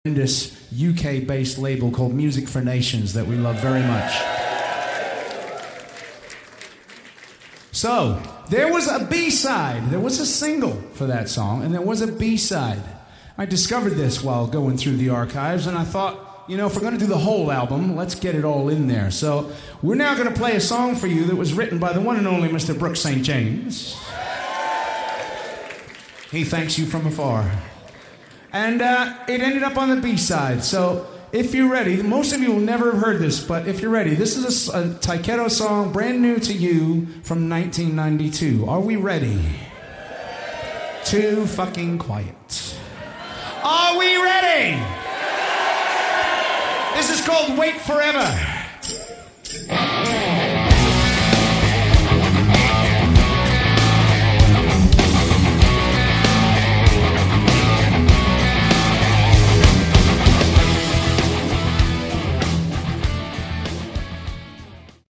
This UK-based label called Music for Nations that we love very much. So, there was a B-side. There was a single for that song, and there was a B-side. I discovered this while going through the archives, and I thought, you know, if we're going to do the whole album, let's get it all in there. So, we're now going to play a song for you that was written by the one and only Mr. Brooks St. James. He thanks you from afar. And it ended up on the B-side. So if you're ready, most of you will never have heard this, but if you're ready, this is a Tyketto song, brand new to you, from 1992. Are we ready? Too fucking quiet. Are we ready? This is called Wait Forever.